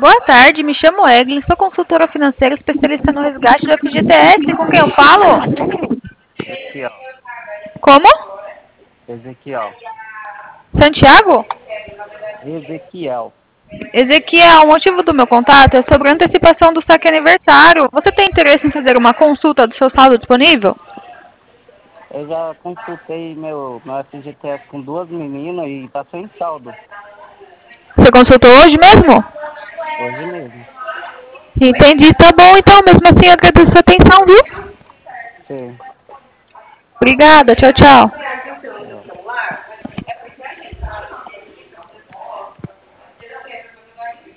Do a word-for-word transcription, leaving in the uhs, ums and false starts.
Boa tarde, me chamo Eglin, sou consultora financeira especialista no resgate do F G T S. Com quem eu falo? Ezequiel. Como? Ezequiel. Santiago? Ezequiel. Ezequiel, o motivo do meu contato é sobre a antecipação do saque aniversário. Você tem interesse em fazer uma consulta do seu saldo disponível? Eu já consultei meu, meu F G T S com duas meninas e tá sem saldo. Você consultou hoje mesmo? Hoje mesmo. Entendi, tá bom então, mesmo assim eu agradeço a sua atenção, viu? Sim. Obrigada, tchau, tchau.